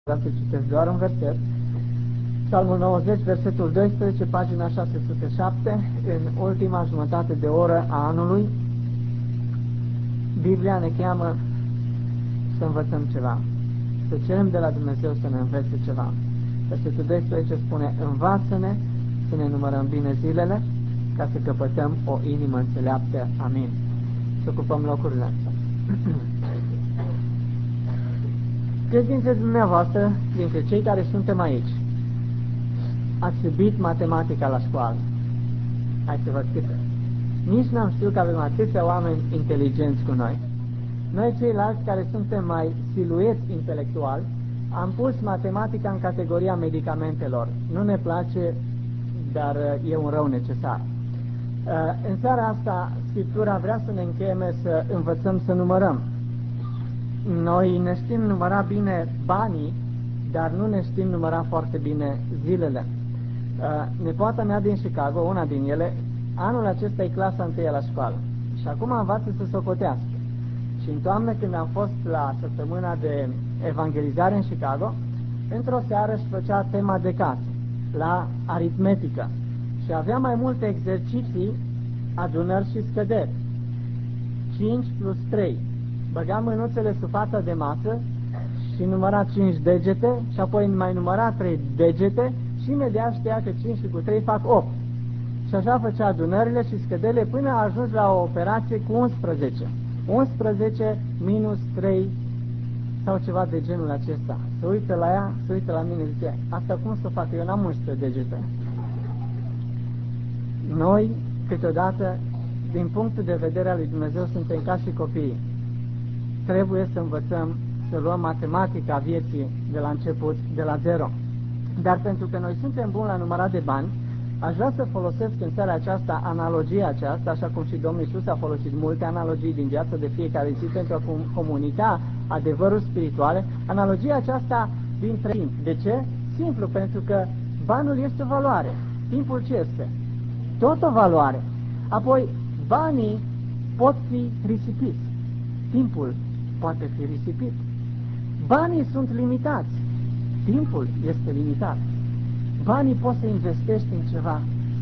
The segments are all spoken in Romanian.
Vreau să citesc doar un verset. Psalmul 90, versetul 12, pagina 607, în ultima jumătate de oră a anului, Biblia ne cheamă să învățăm ceva, să cerem de la Dumnezeu să ne învețe ceva. Versetul 12 spune: învață-ne să ne numărăm bine zilele, ca să căpătăm o inimă înțeleaptă. Amin. Să ocupăm locurile. Câți dintre dumneavoastră, dintre cei care suntem aici, ați iubit matematica la școală? Hai să văd câte. Nici n-am știut că avem atâția oameni inteligenți cu noi. Noi ceilalți care suntem mai silueți intelectual, am pus matematica în categoria medicamentelor. Nu ne place, dar e un rău necesar. În seara asta, Scriptura vrea să ne încheme să învățăm să numărăm. Noi ne știm număra bine banii, dar nu ne știm număra foarte bine zilele. Nepoata mea din Chicago, una din ele, anul acesta e clasa 1 la școală și acum învață să socotească. Și în toamnă, când am fost la săptămâna de evangelizare în Chicago, într-o seară își făcea tema de casă, la aritmetică, și avea mai multe exerciții, adunări și scăderi. 5 plus 3. Băga mânuțele sub fața de masă și număra 5 degete și apoi mai număra 3 degete și imediat știa că 5 cu 3 fac 8. Și așa făcea adunările și scăderile până a ajuns la o operație cu 11. 11 minus 3 sau ceva de genul acesta. Se uită la ea, se uită la mine și zice: asta cum să fac? Eu n-am 11 degete. Noi, câteodată, din punctul de vedere al lui Dumnezeu, suntem ca și copiii. Trebuie să învățăm să luăm matematica vieții de la început, de la zero. Dar pentru că noi suntem buni la numărat de bani, aș vrea să folosesc în seara aceasta analogia aceasta, așa cum și Domnul Iisus a folosit multe analogii din viața de fiecare zi pentru a comunica adevărul spirituale, analogia aceasta dintre timp. De ce? Simplu, pentru că banul este o valoare. Timpul ce este? Tot o valoare. Apoi, banii pot fi risipiți. Timpul poate fi risipit. Banii sunt limitați. Timpul este limitat. Banii poți să investești în ceva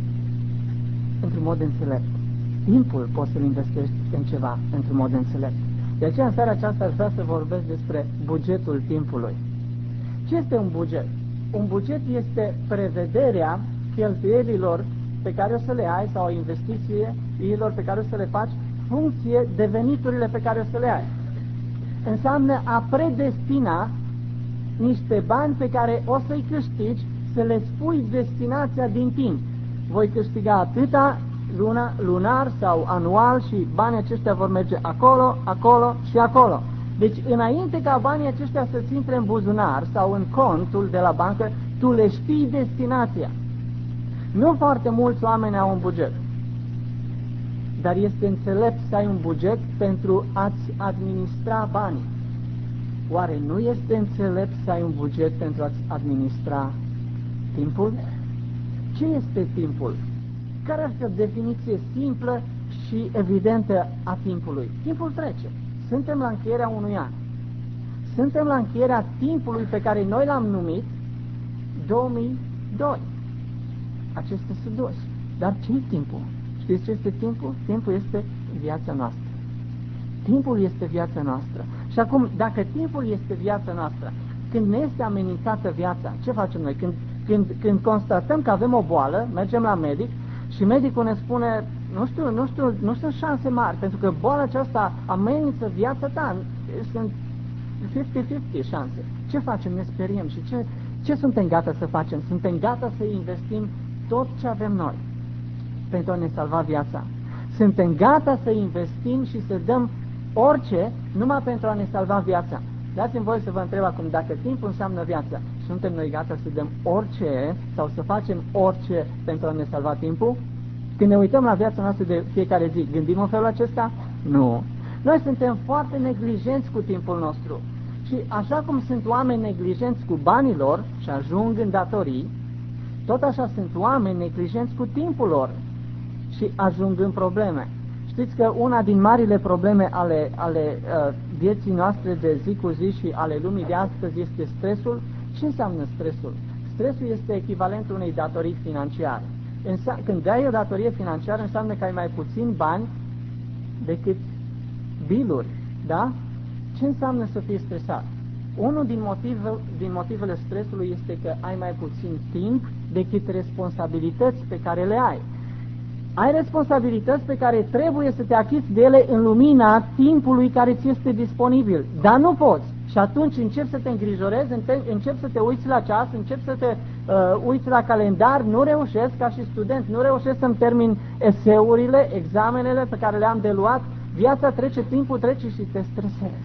într-un mod înțelept. Timpul poți să-l investești în ceva într-un mod înțelept. De aceea, în seara aceasta, aș vrea să vorbesc despre bugetul timpului. Ce este un buget? Un buget este prevederea cheltuielilor pe care o să le ai sau investițiilor pe care o să le faci funcție de veniturile pe care o să le ai. Înseamnă a predestina niște bani pe care o să-i câștigi, să le spui destinația din timp. Voi câștiga atâta lunar sau anual și banii aceștia vor merge acolo, acolo și acolo. Deci, înainte ca banii aceștia să-ți intre în buzunar sau în contul de la bancă, tu le știi destinația. Nu foarte mulți oameni au un buget, dar este înțelept să ai un buget pentru a-ți administra banii. Oare nu este înțelept să ai un buget pentru a-ți administra timpul? Ce este timpul? Care ar fi o definiție simplă și evidentă a timpului? Timpul trece. Suntem la încheierea unui an. Suntem la încheierea timpului pe care noi l-am numit 2002. Aceste sunt 2. Dar ce e timpul? Știți ce este timpul? Timpul este viața noastră. Timpul este viața noastră. Și acum, dacă timpul este viața noastră, când ne este amenințată viața, ce facem noi? Când constatăm că avem o boală, mergem la medic și medicul ne spune: nu sunt șanse mari, pentru că boala aceasta amenință viața ta, sunt 50-50 șanse. Ce facem? Ne speriem. Și ce suntem gata să facem? Suntem gata să investim tot ce avem noi pentru a ne salva viața. Suntem gata să investim și să dăm orice numai pentru a ne salva viața. Dați-mi voi să vă întreb acum, dacă timpul înseamnă viața, suntem noi gata să dăm orice sau să facem orice pentru a ne salva timpul? Când ne uităm la viața noastră de fiecare zi, gândim în felul acesta? Nu. Noi suntem foarte neglijenți cu timpul nostru. Și așa cum sunt oameni neglijenți cu banii lor și ajung în datorii, tot așa sunt oameni neglijenți cu timpul lor și ajung în probleme. Știți că una din marile probleme ale vieții noastre de zi cu zi și ale lumii de astăzi este stresul. Ce înseamnă stresul? Stresul este echivalentul unei datorii financiare. Când ai o datorie financiară, înseamnă că ai mai puțin bani decât biluri, da? Ce înseamnă să fii stresat? Unul din motivele stresului este că ai mai puțin timp decât responsabilități pe care le ai. Ai responsabilități pe care trebuie să te achiți de ele în lumina timpului care ți este disponibil, dar nu poți. Și atunci începi să te îngrijorezi, începi să te uiți la ceas, începi să te uiți la calendar, nu reușesc ca și student, nu reușesc să-mi termin eseurile, examenele pe care le-am de luat, viața trece, timpul trece și te stresezi.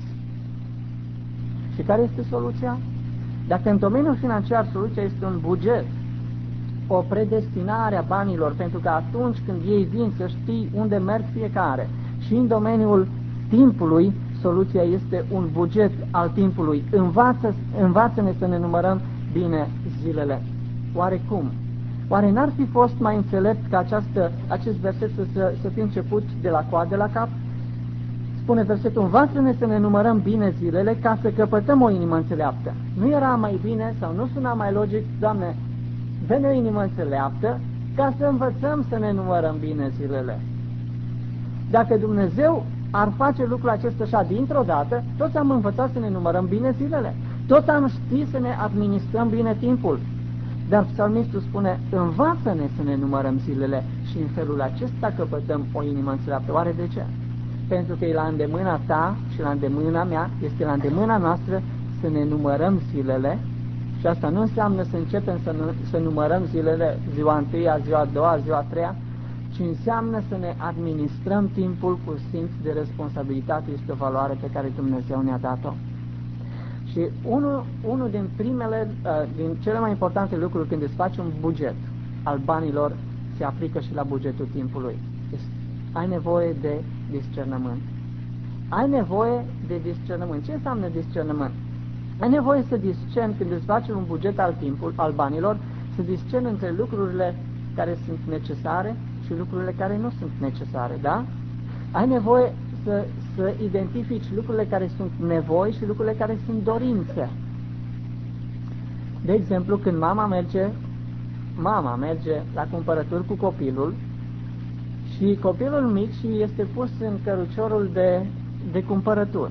Și care este soluția? Dacă în domeniul financiar soluția este un buget, o predestinare a banilor, pentru că atunci când ei vin să știi unde merg fiecare, și în domeniul timpului, soluția este un buget al timpului. Învață-ne să ne numărăm bine zilele. Oare cum? Oare n-ar fi fost mai înțelept ca acest verset să fie început de la coadă la cap? Spune versetul, învață-ne să ne numărăm bine zilele ca să căpătăm o inimă înțeleaptă. Nu era mai bine sau nu suna mai logic, Doamne, dă-ne o inimă înțeleaptă ca să învățăm să ne numărăm bine zilele? Dacă Dumnezeu ar face lucrul acesta așa dintr-o dată, toți am învățat să ne numărăm bine zilele. Toți am ști să ne administrăm bine timpul. Dar psalmistul spune, învață-ne să ne numărăm zilele și în felul acesta căpătăm o inimă înțeleaptă. Oare de ce? Pentru că e la îndemâna ta și la îndemâna mea, este la îndemâna noastră să ne numărăm zilele. Și asta nu înseamnă să începem să numărăm zilele, ziua întâia, ziua a doua, ziua a treia, ci înseamnă să ne administrăm timpul cu simț de responsabilitate. Este o valoare pe care Dumnezeu ne-a dat-o. Și unul din cele mai importante lucruri când îți faci un buget al banilor, se aplică și la bugetul timpului. Ai nevoie de discernământ. Ai nevoie de discernământ. Ce înseamnă discernământ? Ai nevoie să discerni când îți faci un buget al banilor, să discerni între lucrurile care sunt necesare și lucrurile care nu sunt necesare, da? Ai nevoie să identifici lucrurile care sunt nevoi și lucrurile care sunt dorințe. De exemplu, când mama merge la cumpărături cu copilul și copilul mic și este pus în căruciorul de cumpărături.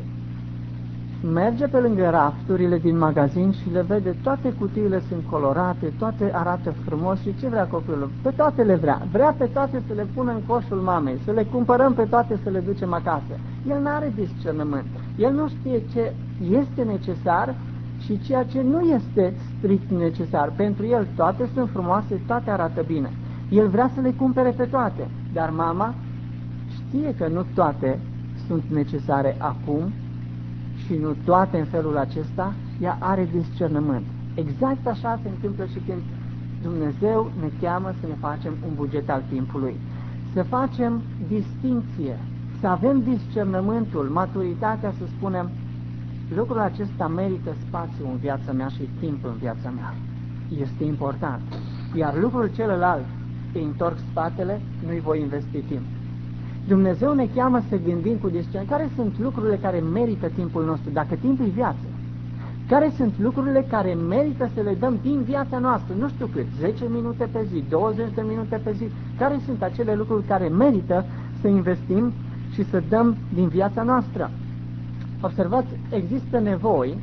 Merge pe lângă rafturile din magazin și le vede, toate cutiile sunt colorate, toate arată frumos și ce vrea copilul? Pe toate le vrea. Vrea pe toate să le pună în coșul mamei, să le cumpărăm pe toate să le ducem acasă. El nu are discernământ. El nu știe ce este necesar și ceea ce nu este strict necesar. Pentru el toate sunt frumoase, toate arată bine. El vrea să le cumpere pe toate, dar mama știe că nu toate sunt necesare acum și nu toate în felul acesta, ea are discernământ. Exact așa se întâmplă și când Dumnezeu ne cheamă să ne facem un buget al timpului. Să facem distinție, să avem discernământul, maturitatea să spunem, lucrul acesta merită spațiu în viața mea și timp în viața mea. Este important. Iar lucrul celălalt, îi întorc spatele, nu-i voi investi timp. Dumnezeu ne cheamă să gândim cu discernământ care sunt lucrurile care merită timpul nostru, dacă timpul e viață. Care sunt lucrurile care merită să le dăm din viața noastră, nu știu cât, 10 minute pe zi, 20 de minute pe zi, care sunt acele lucruri care merită să investim și să dăm din viața noastră. Observați, există nevoi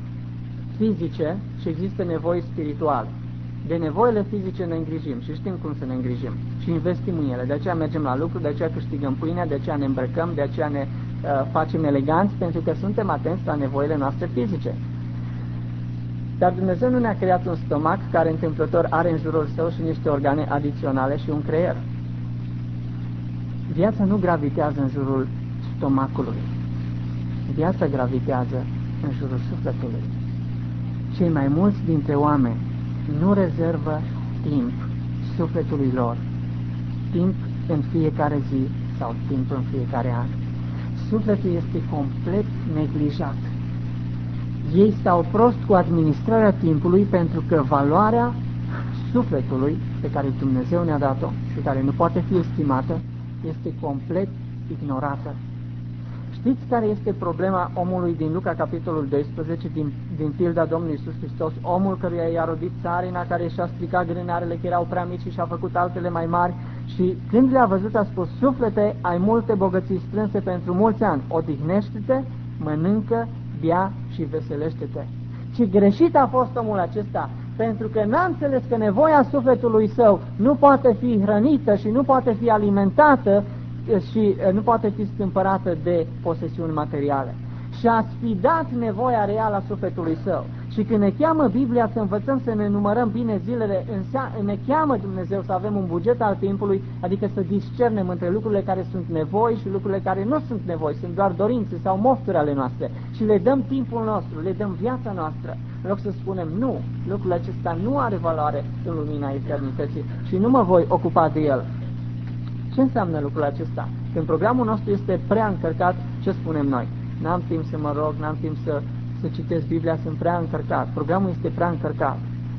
fizice și există nevoi spirituale. De nevoile fizice ne îngrijim și știm cum să ne îngrijim și investim în ele. De aceea mergem la lucru, de aceea câștigăm pâinea, de aceea ne îmbrăcăm, de aceea ne facem eleganți, pentru că suntem atenți la nevoile noastre fizice. Dar Dumnezeu nu ne-a creat un stomac care întâmplător are în jurul său și niște organe adiționale și un creier. Viața nu gravitează în jurul stomacului. Viața gravitează în jurul sufletului. Cei mai mulți dintre oameni nu rezervă timp sufletului lor, timp în fiecare zi sau timp în fiecare an. Sufletul este complet neglijat. Ei stau prost cu administrarea timpului pentru că valoarea sufletului pe care Dumnezeu ne-a dat-o și care nu poate fi estimată este complet ignorată. Știți care este problema omului din Luca, capitolul 12, din pilda Domnului Iisus Hristos? Omul căruia i-a rodit țarina, care și-a stricat grânarele, că erau prea mici și și-a făcut altele mai mari, și când le-a văzut a spus: suflete, ai multe bogății strânse pentru mulți ani, odihnește-te, mănâncă, bea și veselește-te. Și greșit a fost omul acesta, pentru că n-a înțeles că nevoia sufletului său nu poate fi hrănită și nu poate fi alimentată și nu poate fi stâmpărată de posesiuni materiale. Și a sfidat nevoia reală a sufletului său. Și când ne cheamă Biblia să învățăm să ne numărăm bine zilele, ne cheamă Dumnezeu să avem un buget al timpului, adică să discernem între lucrurile care sunt nevoi și lucrurile care nu sunt nevoi, sunt doar dorințe sau mofturi ale noastre, și le dăm timpul nostru, le dăm viața noastră, în loc să spunem: nu, lucrul acesta nu are valoare în lumina eternității și nu mă voi ocupa de el. Ce înseamnă lucrul acesta? Când programul nostru este prea încărcat, ce spunem noi? N-am timp să mă rog, n-am timp să citesc Biblia, sunt prea încărcat. Programul este prea încărcat.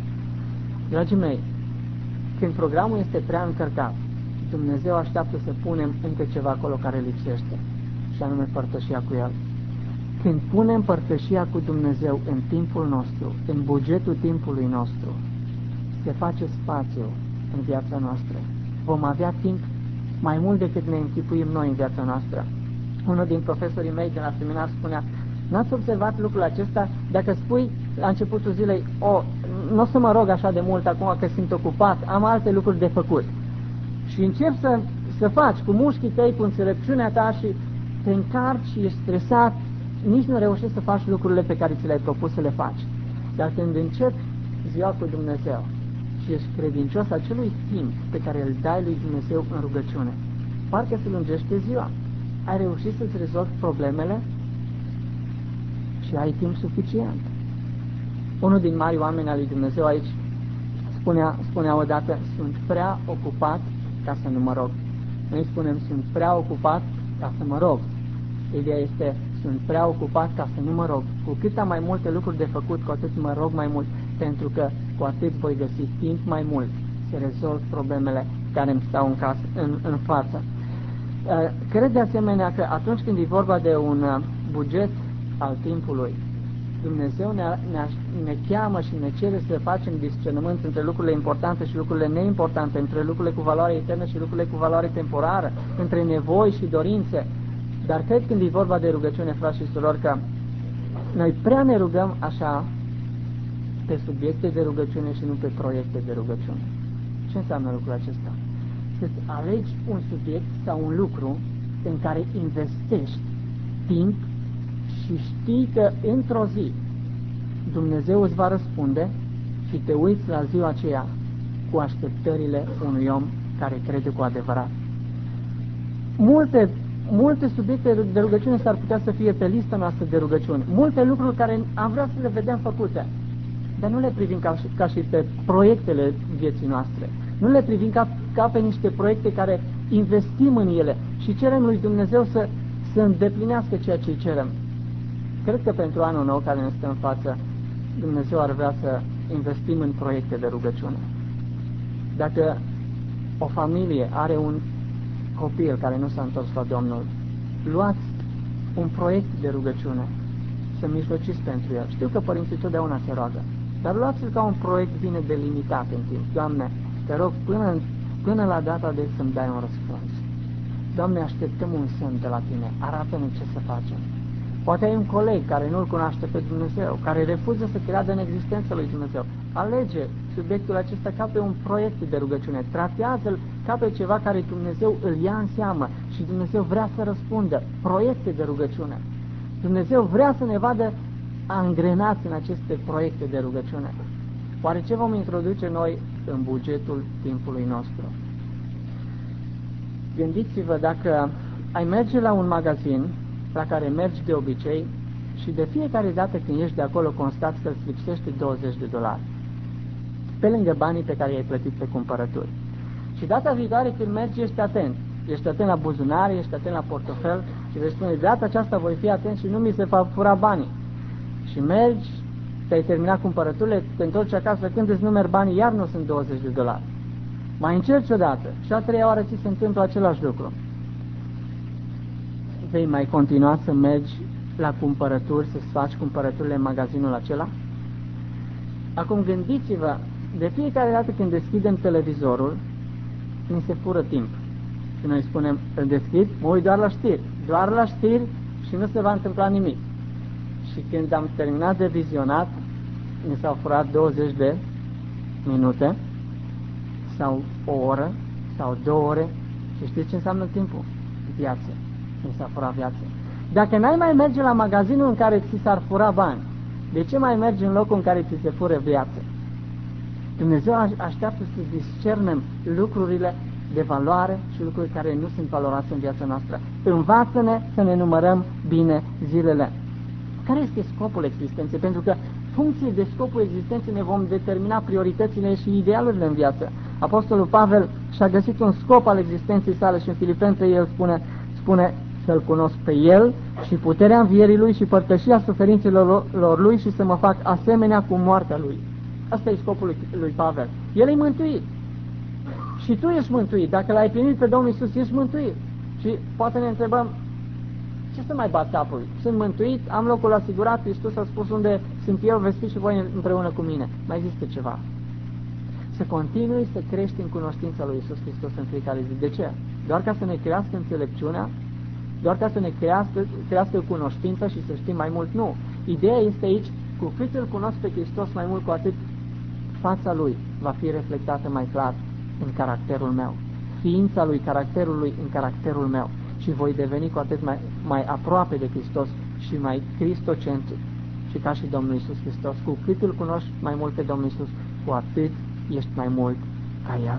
Dragii mei, când programul este prea încărcat, Dumnezeu așteaptă să punem încă ceva acolo care lipsește, și anume părtășia cu El. Când punem părtășia cu Dumnezeu în timpul nostru, în bugetul timpului nostru, se face spațiu în viața noastră. Vom avea timp mai mult decât ne închipuim noi în viața noastră. Unul din profesorii mei de la seminar spunea: n-ați observat lucrul acesta? Dacă spui la începutul zilei: nu o să mă rog așa de mult acum că sunt ocupat, am alte lucruri de făcut, și începi să faci cu mușchii tăi, cu înțelepciunea ta, și te încarci și ești stresat, nici nu reușești să faci lucrurile pe care ți le-ai propus să le faci. Dar când începi ziua cu Dumnezeu și ești credincios acelui timp pe care îl dai lui Dumnezeu în rugăciune, parcă se lungește ziua. Ai reușit să-ți rezolvi problemele și ai timp suficient. Unul din mari oameni al lui Dumnezeu aici spunea odată: sunt prea ocupat ca să nu mă rog. Noi spunem: sunt prea ocupat ca să mă rog. Ideea este: sunt prea ocupat ca să nu mă rog. Cu cât am mai multe lucruri de făcut, cu atât mă rog mai mult, pentru că cu atât voi găsi timp mai mult să rezolv problemele care îmi stau în față. Cred de asemenea că atunci când e vorba de un buget al timpului, Dumnezeu ne cheamă și ne cere să facem discernământ între lucrurile importante și lucrurile neimportante, între lucrurile cu valoare eternă și lucrurile cu valoare temporară, între nevoi și dorințe. Dar cred, când e vorba de rugăciune, frați și surori, că noi prea ne rugăm așa pe subiecte de rugăciune și nu pe proiecte de rugăciune. Ce înseamnă lucrul acesta? Să-ți alegi un subiect sau un lucru în care investești timp și știi că într-o zi Dumnezeu îți va răspunde, și te uiți la ziua aceea cu așteptările unui om care crede cu adevărat. Multe subiecte de rugăciune s-ar putea să fie pe lista noastră de rugăciuni, multe lucruri care am vrea să le vedem făcute, dar nu le privim ca și pe proiectele vieții noastre. Nu le privim ca pe niște proiecte care investim în ele și cerem lui Dumnezeu să îndeplinească ceea ce îi cerem. Cred că pentru anul nou care ne stă în față, Dumnezeu ar vrea să investim în proiecte de rugăciune. Dacă o familie are un copil care nu s-a întors la Domnul, luați un proiect de rugăciune, să mijlociți pentru el. Știu că părinții totdeauna se roagă, dar luați-l ca un proiect bine delimitat în timp. Doamne, te rog, până la data de să-mi dai un răspuns. Doamne, așteptăm un semn de la Tine, arată-ne ce să facem. Poate ai un coleg care nu-L cunoaște pe Dumnezeu, care refuză să creadă în existența lui Dumnezeu. Alege subiectul acesta ca pe un proiect de rugăciune, tratează-l ca pe ceva care Dumnezeu îl ia în seamă și Dumnezeu vrea să răspundă. Proiecte de rugăciune. Dumnezeu vrea să ne vadă angrenați în aceste proiecte de rugăciune. Oare ce vom introduce noi în bugetul timpului nostru? Gândiți-vă, dacă ai merge la un magazin la care mergi de obicei și de fiecare dată când ieși de acolo constați că îți lipsește $20, pe lângă banii pe care i-ai plătit pe cumpărături. Și data viitoare când mergi ești atent la buzunare, ești atent la portofel și vei spune: de data aceasta voi fi atent și nu mi se va fura banii. Și mergi, te-ai terminat cumpărăturile, te întorci acasă, când îți numeri banii, iar nu sunt $20. Mai încerci odată și a treia oară ți se întâmplă același lucru. vei mai continua să mergi la cumpărături, să-ți faci cumpărăturile în magazinul acela? Acum gândiți-vă, de fiecare dată când deschidem televizorul, ni se fură timp. Și noi spunem, îl deschid, mă uit doar la știri și nu se va întâmpla nimic. Și când am terminat de vizionat, mi s-au furat 20 de minute, sau o oră, sau 2 ore. Și știți ce înseamnă timpul? Viață. Mi s-a furat viață. Dacă n-ai mai merge la magazinul în care ți s-ar fura bani, de ce mai mergi în locul în care ți se fură viață? Dumnezeu așteaptă să discernem lucrurile de valoare și lucruri care nu sunt valoroase în viața noastră. Învață-ne să ne numărăm bine zilele. Care este scopul existenței? Pentru că funcție de scopul existenței ne vom determina prioritățile și idealurile în viață. Apostolul Pavel și-a găsit un scop al existenței sale și în Filipeni 3 el spune să-L cunosc pe El și puterea învierii Lui și părtășia suferințelor Lui și să mă fac asemenea cu moartea Lui. Asta e scopul lui Pavel. El e mântuit. Și tu ești mântuit. Dacă L-ai primit pe Domnul Iisus, ești mântuit. Și poate ne întrebăm, ce să mai bat capul? Sunt mântuit, am locul asigurat, Iisus a spus unde sunt eu, veți fi și voi împreună cu mine. Mai există ceva. Să continui să crești în cunoștința lui Iisus Hristos în fiecare zi. De ce? Doar ca să ne crească înțelepciunea? Doar ca să ne crească cunoștința și să știm mai mult? Nu. Ideea este aici, cu cât îl cunosc pe Hristos mai mult, cu atât fața Lui va fi reflectată mai clar în caracterul meu. Ființa Lui, caracterul Lui în caracterul meu. Și voi deveni cu atât mai aproape de Hristos și mai cristocentric. Și ca și Domnul Iisus Hristos, cu cât îl cunoști mai mult pe Domnul Iisus, cu atât ești mai mult ca El.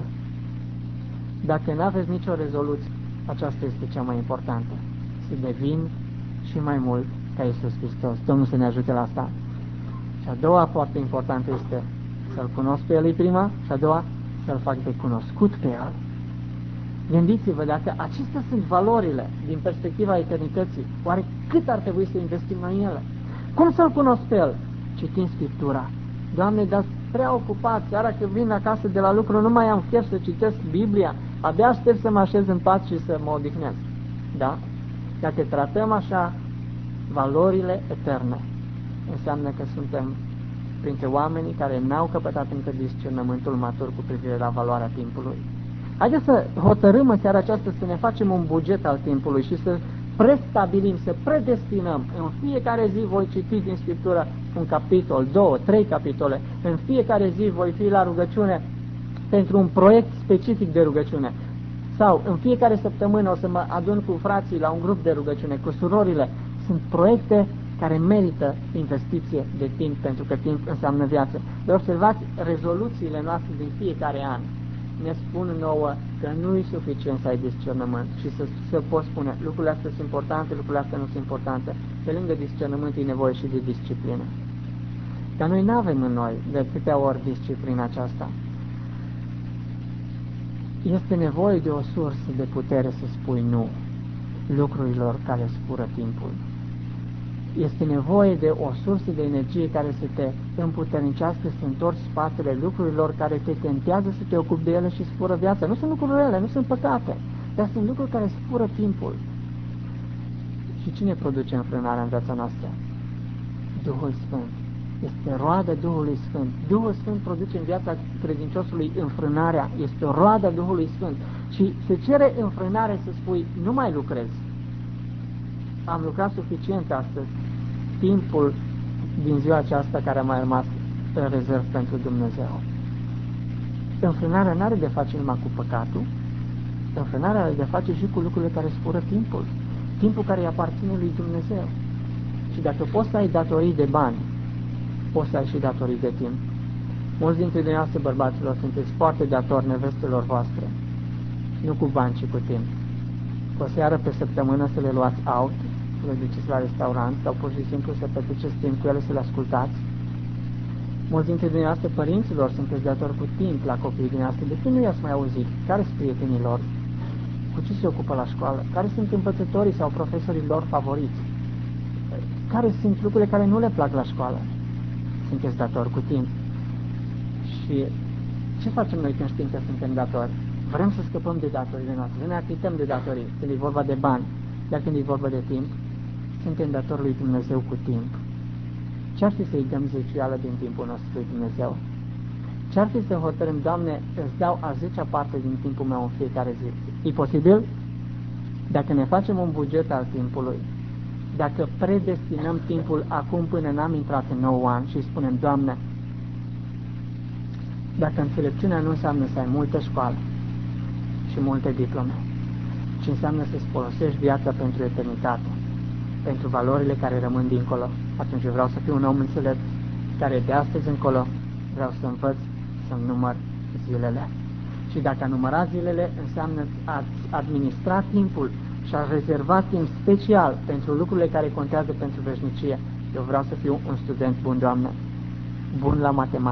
Dacă nu aveți nicio rezoluție, aceasta este cea mai importantă. Să devin și mai mult ca Iisus Hristos. Domnul să ne ajute la asta. Și a doua foarte importantă este să-L cunosc pe El prima și a doua să-L fac de cunoscut pe El. Gândiți-vă, dacă acestea sunt valorile din perspectiva eternității, oare cât ar trebui să investim în ele? Cum să-L cunosc pe El? Citind Scriptura. Doamne, dar prea ocupat, seara când vin acasă de la lucru, nu mai am chef să citesc Biblia, abia aștept să mă așez în pat și să mă odihnesc. Da? Dacă tratăm așa valorile eterne, înseamnă că suntem printre oamenii care n-au căpătat încă discernământul matur cu privire la valoarea timpului. Haideți să hotărâm în seara aceasta să ne facem un buget al timpului și să prestabilim, să predestinăm. În fiecare zi voi citi din Scriptură un capitol, 2, 3 capitole. În fiecare zi voi fi la rugăciune pentru un proiect specific de rugăciune. Sau în fiecare săptămână o să mă adun cu frații la un grup de rugăciune, cu surorile. Sunt proiecte care merită investiție de timp, pentru că timp înseamnă viață. Dar observați, rezoluțiile noastre din fiecare an ne spun nouă că nu e suficient să ai discernământ și să poți spune lucrurile astea sunt importante, lucrurile astea nu sunt importante. Pe lângă discernământ e nevoie și de disciplină. Dar noi nu avem în noi de câtea ori disciplina aceasta. Este nevoie de o sursă de putere să spui nu lucrurilor care îți fură timpul. Este nevoie de o sursă de energie care să te împuternicească, să întorci spatele lucrurilor care te tentează să te ocupi de ele și îți fură viața. Nu sunt lucruri rele, nu sunt păcate, dar sunt lucruri care îți fură timpul. Și cine produce înfrânarea în viața noastră? Duhul Sfânt. Este roada Duhului Sfânt. Duhul Sfânt produce în viața credinciosului înfrânarea. Este o roada Duhului Sfânt. Și se cere înfrânare să spui, nu mai lucrez. Am lucrat suficient astăzi. Timpul din ziua aceasta care a mai rămas în rezerv pentru Dumnezeu. Înfrânarea nu are de face numai cu păcatul. Înfrânarea are de face și cu lucrurile care spură timpul. Timpul care îi aparține lui Dumnezeu. Și dacă poți să ai datorii de bani, poți să ai și datorii de timp. Mulți dintre dumneavoastră, bărbaților, sunteți foarte datori nevestelor voastre. Nu cu bani, ci cu timp. O seară pe săptămână să le luați out, să le duceți la restaurant sau pur și simplu să petreceți timp cu ele, să le ascultați. Mulți dintre dumneavoastră, părinților, sunteți datori cu timp la copiii dumneavoastră. De ce nu i-ați mai auzit? Care sunt prietenii lor? Cu ce se ocupă la școală? Care sunt învățătorii sau profesorii lor favoriți? Care sunt lucrurile care nu le plac la școală? Sunteți datori cu timp. Și ce facem noi când știm că suntem datori? Vrem să scăpăm de datorile noastre, să ne achităm de datorii, când e vorba de bani. Dar când e vorba de timp, suntem datori lui Dumnezeu cu timp. Ce-ar fi să-i dăm zeciuială din timpul nostru lui Dumnezeu? Ce-ar fi să hotărâm, Doamne, îți dau a 10-a parte din timpul meu în fiecare zi? E posibil? Dacă ne facem un buget al timpului, dacă predestinăm timpul acum până n-am intrat în 9 ani și spunem, Doamne, dacă înțelepciunea nu înseamnă să ai multă școală și multe diplome, ci înseamnă să-ți folosești viața pentru eternitate, pentru valorile care rămân dincolo, atunci eu vreau să fiu un om înțelept care de astăzi încolo vreau să învăț să-mi număr zilele. Și dacă a număra zilele înseamnă a administra timpul și a rezerva timp special pentru lucrurile care contează pentru veșnicie, eu vreau să fiu un student bun, Doamne, bun la matematică.